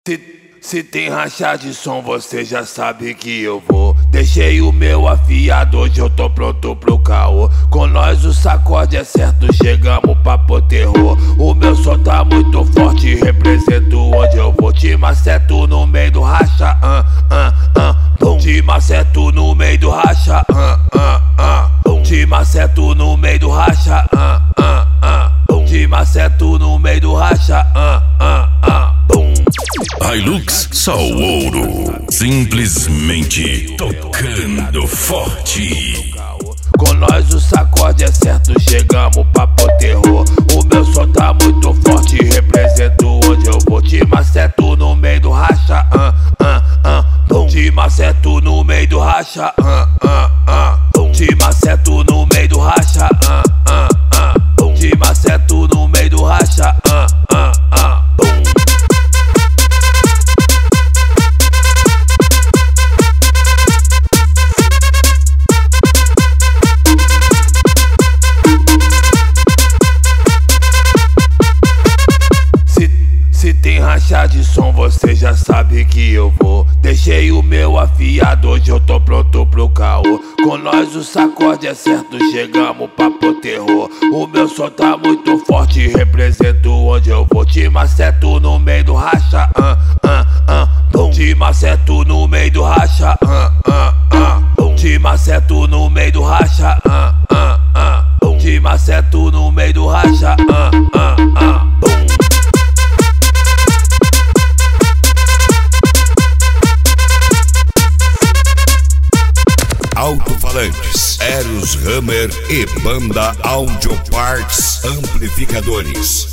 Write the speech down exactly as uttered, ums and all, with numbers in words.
Se, se tem racha de som, você já sabe que eu vou. Deixei o meu afiado, hoje eu tô pronto pro caô. Com nós o sacode é certo, chegamos pra pôr terror. O meu som tá muito forte, represento onde eu vou. Te maceto no meio do racha, ah, ah, ah, bum. Te maceto no meio do racha, ah, ah, ah, bum. Te maceto no meio do racha, ah, ah, ah, bum. Te maceto no meio do racha, ah, ah, ah, bum. Hilux só o ouro, simplesmente tocando forte. Com nós o sacode é certo, chegamos pra pôr terror. O meu som tá muito forte, represento onde eu vou. Te maceto no meio do racha, ah, ah, ah, bum. Te maceto no meio do racha, ah, ah, ah, bum. Te maceto no meio do racha, ah, ah, ah, bum. Te maceto no meio do racha, ah, ah, ah, bum. Se tem racha de som, você já sabe que eu vou. Deixei o meu afiado, hoje eu tô pronto pro caô. Com nós o sacode é certo, chegamos pra pôr terror. O meu som tá muito forte, represento onde eu vou. Te maceto no meio do racha, ah, ah, ah, bum. Te maceto no meio do racha, ah, ah, ah, bum. Te maceto no meio do racha, ah, ah, ah, bum. Te maceto no meio do racha, ah, ah, ah, bum. Alto-falantes, Eros Hammer e Banda Audio Parts Amplificadores.